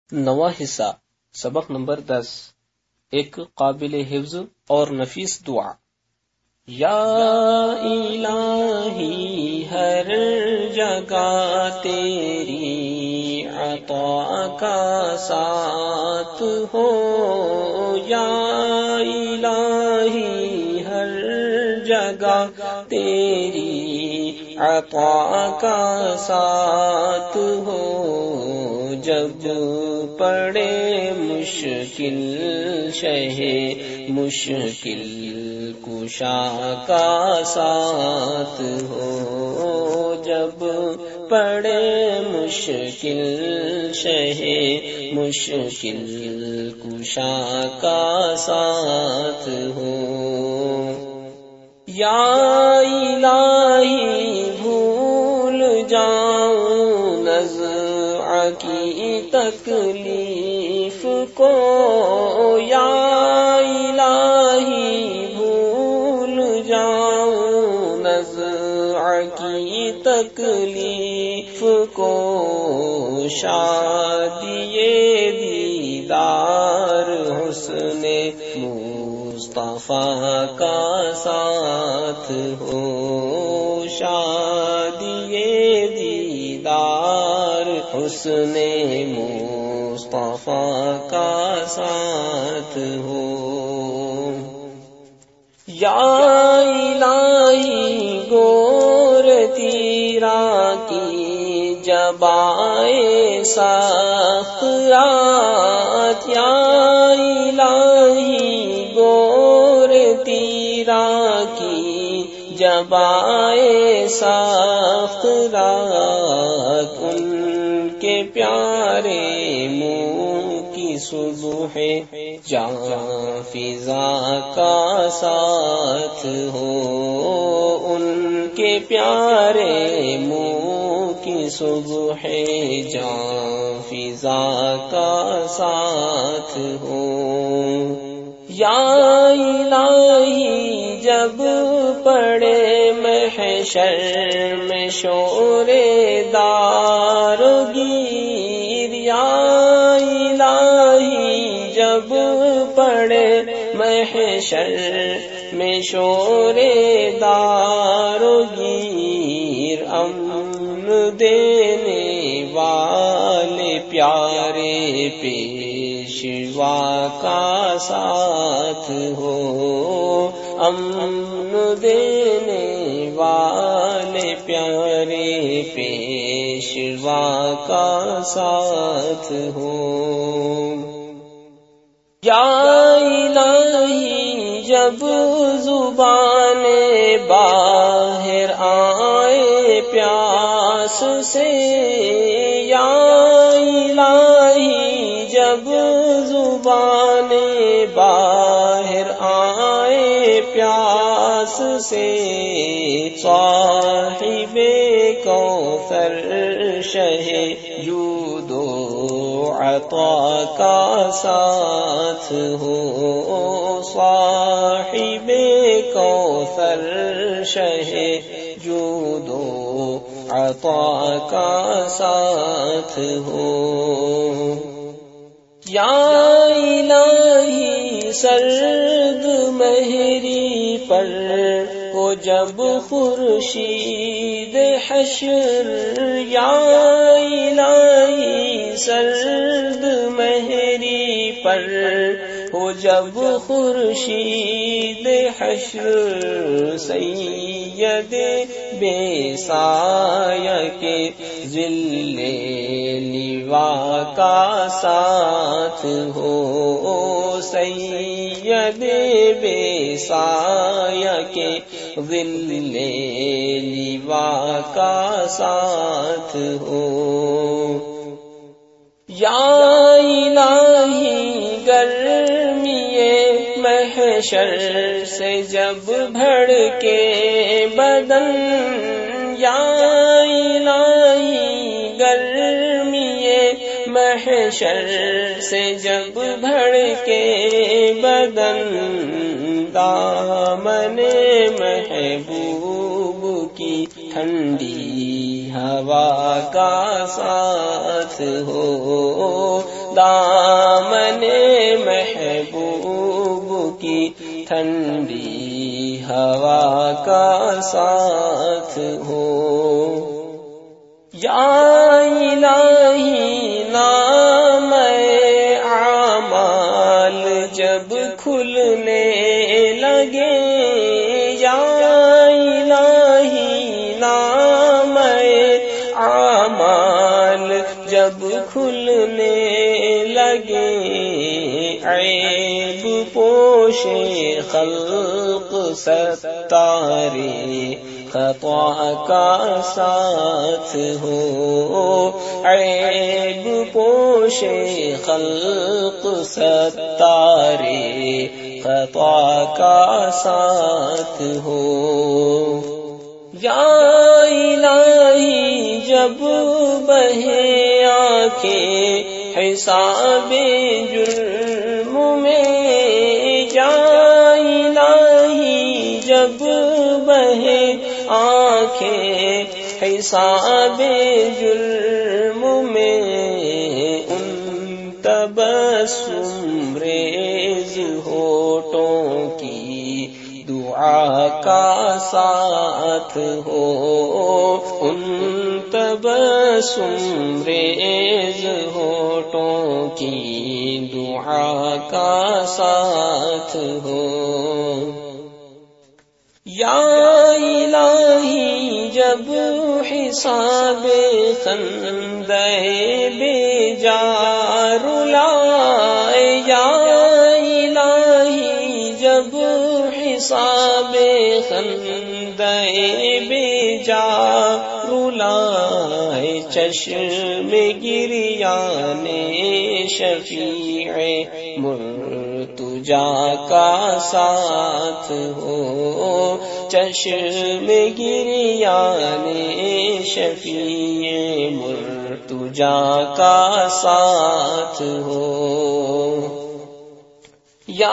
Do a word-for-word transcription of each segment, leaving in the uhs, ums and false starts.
نواں حصہ سبق نمبر دس، ایک قابل حفظ اور نفیس دعا۔ یا الہی ہر جگہ تیری عطا کا ساتھ ہو، یا الہی ہر جگہ تیری عطا کا ساتھ ہو، جب پڑے مشکل شہ مشکل کشا کا ساتھ ہو، جب پڑے مشکل شہ مشکل کشا کا ساتھ ہو۔ یا الہی بھول جاؤں نزع کی تکلیف کو، یا الہی بھول جاؤں نزع کی تکلیف کو، شادی دیدار حسن مصطفیٰ کا ساتھ ہو، شادی دیدار حسن مصطفیٰ کا ساتھ ہو۔ یا الہی گور تیرا کی جبائے سخت رات، یا الہی گور تیرا کی جبائے سخت رات، ان کے پیارے منہ کی صبح جاں فضا کا ساتھ ہو، ان کے پیارے منہ کی صبح جاں فضا کا ساتھ ہو۔ یا الہی جب پڑے محشر میں شور دار گیر، یا الہی جب پڑے محشر میں شور دار گیر، امن دینے والے پیارے پیشوا کا ساتھ ہو، امن دینے والے پیارے پیشوا کا ساتھ ہو۔ یا الہی جب زبان باہر آئے پیاس سے، یا الہی جب زبان باہر آئے پیاس سے، صاحب کوثر شہ جود و عطا کا ساتھ ہو، صاحب کوثر شہ جود و عطا کا ساتھ ہو۔ یا الہی سرد مہری پر ہو جب خورشید حشر، یا الہی سرد مہری پر ہو جب خورشید حشر، سید بے سایہ کے ذل لوا کا ساتھ ہو، سید بے سایہ کے ذل لوا کا ساتھ ہو۔ یا الہی گرمی محشر سے جب بھڑ کے بدن، یا الہی گرمی محشر سے جب بھڑ کے بدن، دامن محبوب کی ٹھنڈی ہوا کا ساتھ ہو، دامن محبوب کی ٹھنڈی ہوا کا ساتھ ہو. یا الہی نام اعمال جب کھلنے لگے، یا الہی نام اعمال جب کھلنے لگے، عیب پوش خلق ستارے خطا کا ساتھ ہو. عیب پوش خلق ستارے خطا کا ساتھ ہو. یا الہی جب بہے آنکھیں حساب جرم میں، یا الہی جب بہے آنکھیں حساب جرم میں، ان تبسم ریز ہونٹوں کی دعا کا ساتھ ہو. ان تبسم ریز ہونٹوں کی دعا کا ساتھ ہو. یا الہی جب حساب خندہ بے جا رلائے، یا الہی جب حساب خندہ بے جا رلائے، چشم گریان شفیع مرتجا کا ساتھ ہو. چشم گریان شفیع مرتجا کا ساتھ ہو. یا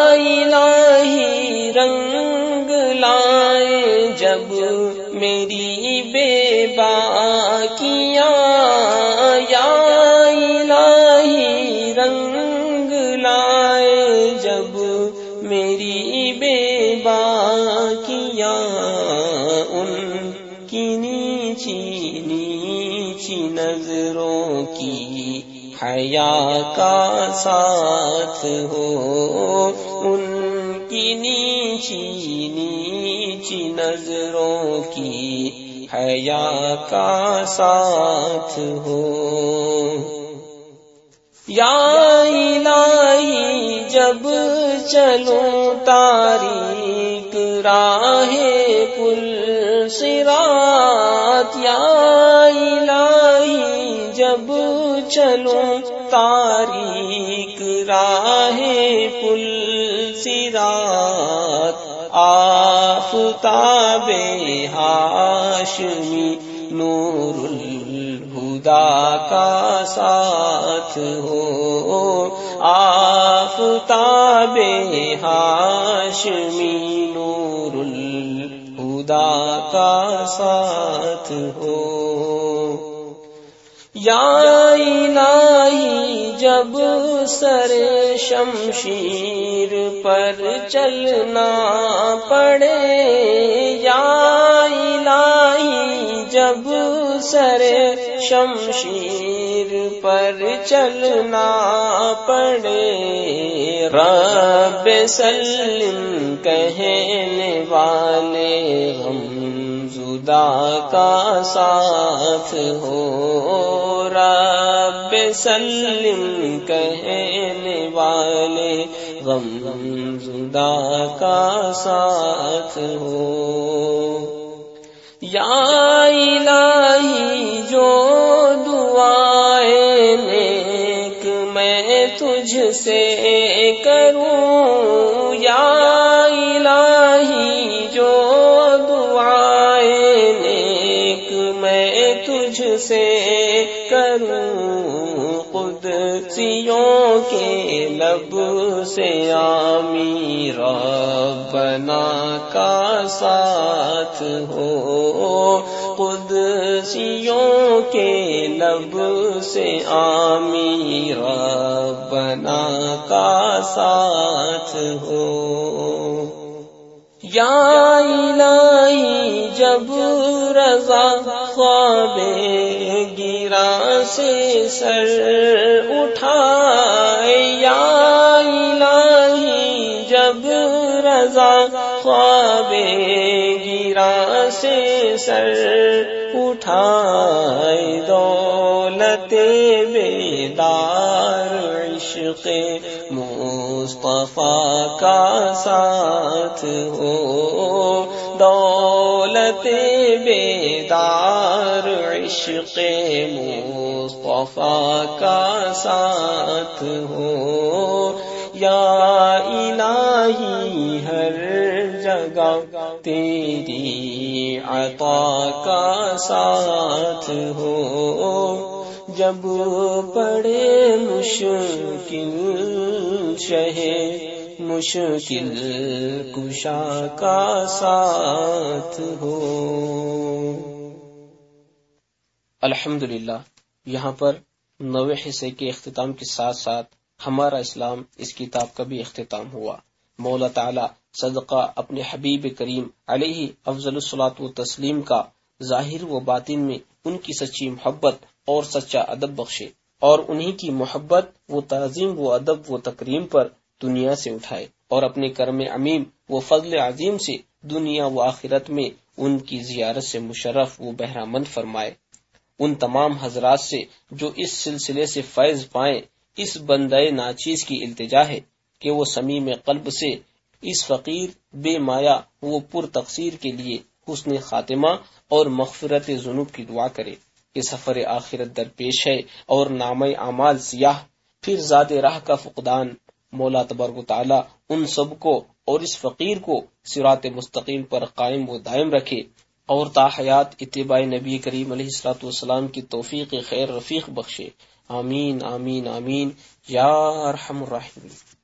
الہی رنگ لائے جب میری بے باکیاں، یا الہی رنگ لائے جب میری بے باکیاں، ان کی نیچی نیچی نظروں کی حیا کا ساتھ ہو. ان کی نیچی نیچی نظروں کی حیا کا ساتھ ہو. یا الہی جب چلوں تاریک راہ پل صراط، یا الہی جب چلوں تاریک راہ پل صراط، آفتاب ہاشمی نور الہدا کا ساتھ ہو. آفتاب ہاشمی نور الہدا کا ساتھ ہو. یا الہی جب سر شمشیر پر چلنا پڑے، یا الہی جب سر شمشیر پر چلنا پڑے، رب سلم کہنے والے غم زدہ کا ساتھ ہو. رب سلم کہنے والے غم زدہ کا ساتھ ہو. یا الہی جو دعائیں نیک میں تجھ سے کروں، یا الہی جو دعائیں نیک میں تجھ سے کروں، قدسیوں کے لب سے آمین ربنا کا ساتھ ہو. قدسیوں کے لب سے آمین بنا کا ساتھ ہو. یا الہی جب رضا خواب گراں سے سر اٹھائے، یا الہی جب رضا خواب گراں سے سر اٹھائے، دولت بیدار عشق مصطفیٰ کا ساتھ ہو. دولت بیدار عشق مصطفیٰ کا ساتھ ہو. یا الہی ہر جگہ تیری عطا کا ساتھ ہو. جب پڑے مشکل شہ مشکل کشا کا ساتھ ہو. الحمدللہ، یہاں پر نوے حصے کے اختتام کے ساتھ ساتھ ہمارا اسلام اس کتاب کا بھی اختتام ہوا. مولا تعالی صدقہ اپنے حبیب کریم علیہ افضل الصلاۃ و تسلیم کا ظاہر و باطن میں ان کی سچی محبت اور سچا ادب بخشے، اور انہی کی محبت و تعظیم و ادب و تکریم پر دنیا سے اٹھائے، اور اپنے کرم عمیم و فضل عظیم سے دنیا و آخرت میں ان کی زیارت سے مشرف و بہرامند فرمائے. ان تمام حضرات سے جو اس سلسلے سے فیض پائیں، اس بندے ناچیز کی التجا ہے کہ وہ صمیم قلب سے اس فقیر بے مایا وہ پر تقصیر کے لیے حسن خاتمہ اور مغفرت ذنوب کی دعا کرے کہ سفر آخرت درپیش ہے اور نامہ اعمال سیاہ، پھر ذات راہ کا فقدان. مولا تبارک و تعالی ان سب کو اور اس فقیر کو صراط مستقیم پر قائم و دائم رکھے، اور تا حیات اتباع نبی کریم علیہ الصلوۃ والسلام کی توفیق خیر رفیق بخشے. آمین آمین آمین یا ارحم الراحمین.